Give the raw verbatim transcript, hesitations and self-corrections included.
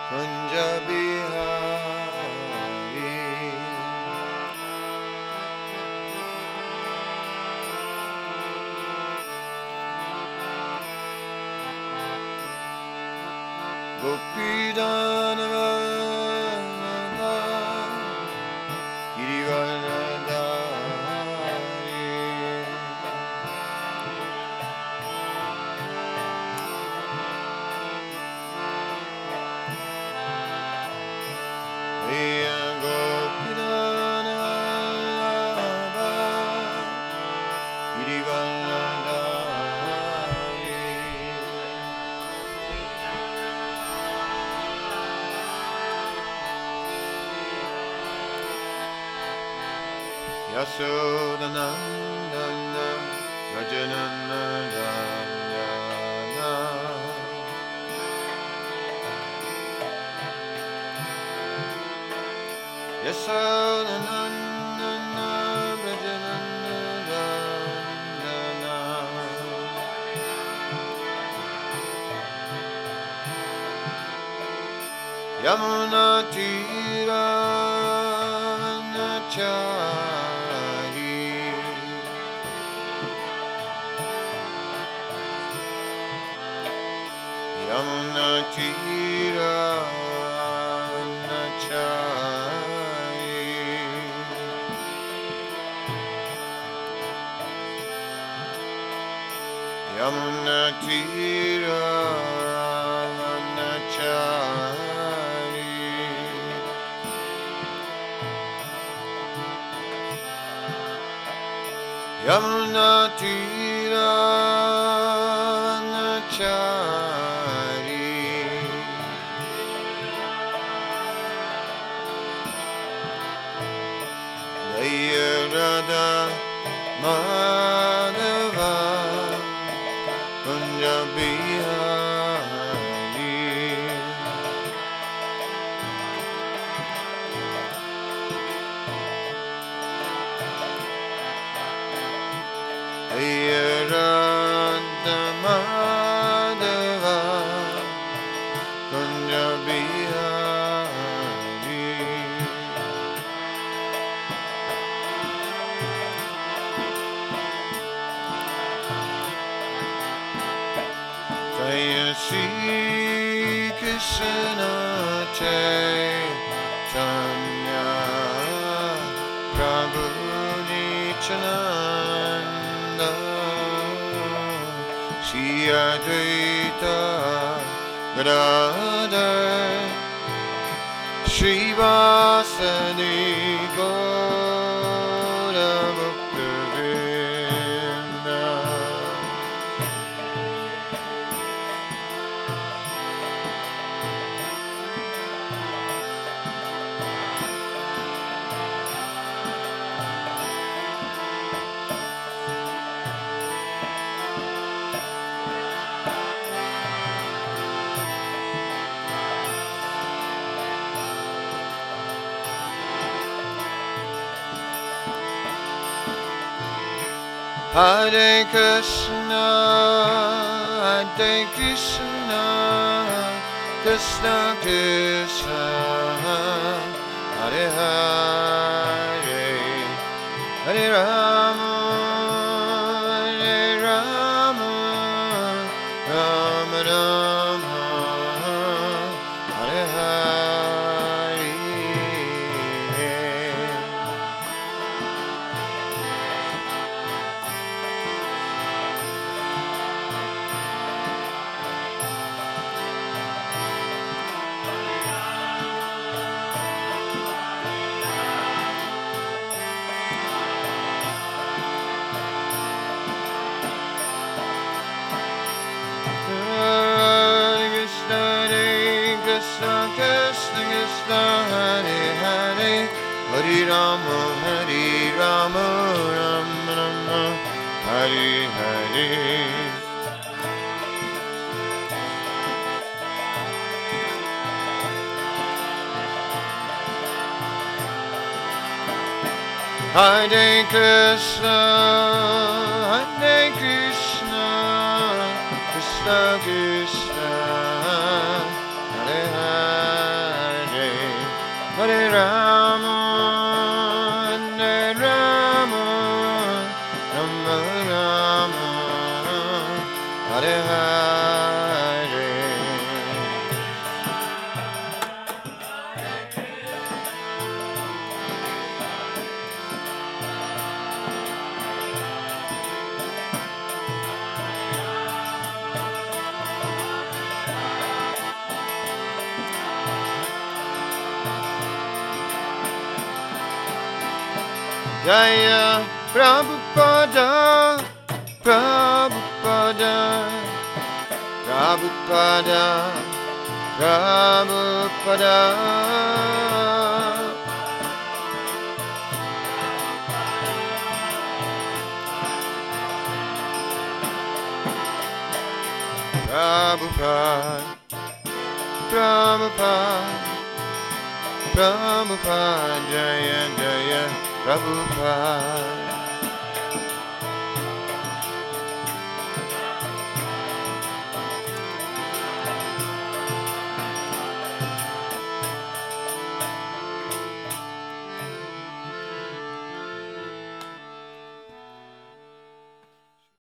Kunja Bihari. Gopidanava Girivaradari. Iya Gopidanava Girivaradari. Yashodanandana Rajanandana Yashodanandana Rajanandana Yamuna Tira Nachari Yamuna Tira Nachari Yamuna Tira Nachari Yamuna Tira Nachari Jaya Radha Madhava Kunja Bihari Jaya Radha Madhava Kunja Bihari Jaya Shri Krishna Chaitanya Prabhu Nityananda Shri Advaita Gadadhar Srivasadi Gaura Bhakta-vrinda Hare Krishna, Hare Krishna, Krishna Krishna, Hare Hare, Hare Rama, Hare Rama, Rama Rama, Hare Hare. Hare Rama, Hare Rama, Rama Rama, Hare Hare. Hare Krishna, Hare Krishna, Krishna Krishna, Hare Hare. Jaya Prabhupada, Prabhupada, Prabhupada, Prabhupada. Prabhupada, Prabhupada, Prabhupada, Jaya Jaya Prabhupada.